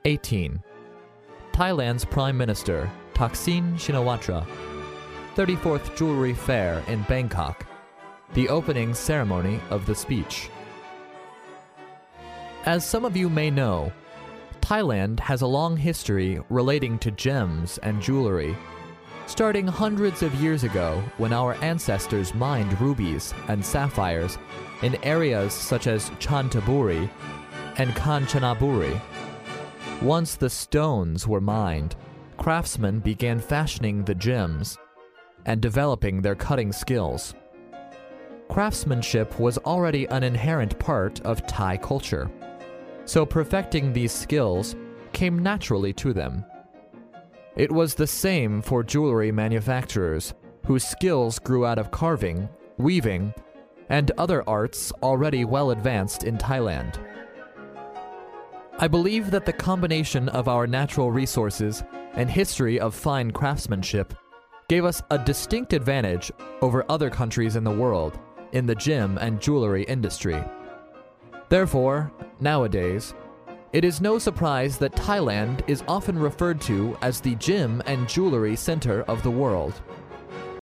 18. Thailand's Prime Minister, Thaksin Shinawatra. 34th Jewelry Fair in Bangkok. The opening ceremony of the speech. As some of you may know, Thailand has a long history relating to gems and jewelry, starting hundreds of years ago when our ancestors mined rubies and sapphires in areas such as Chanthaburi and Kanchanaburi. Once the stones were mined, craftsmen began fashioning the gems and developing their cutting skills. Craftsmanship was already an inherent part of Thai culture, so perfecting these skills came naturally to them. It was the same for jewelry manufacturers, whose skills grew out of carving, weaving, and other arts already well advanced in Thailand. I believe that the combination of our natural resources and history of fine craftsmanship gave us a distinct advantage over other countries in the world in the gem and jewelry industry. Therefore, nowadays, it is no surprise that Thailand is often referred to as the gem and jewelry center of the world.